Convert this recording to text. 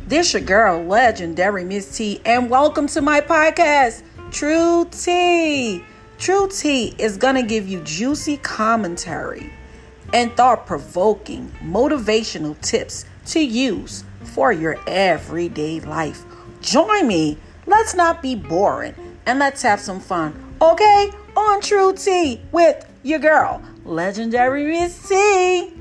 This your girl, Legendary Miss T, and welcome to my podcast, True Tea. True Tea is going to give you juicy commentary and thought-provoking motivational tips to use for your everyday life. Join me. Let's not be boring and let's have some fun, okay? On True Tea with your girl, Legendary Miss T.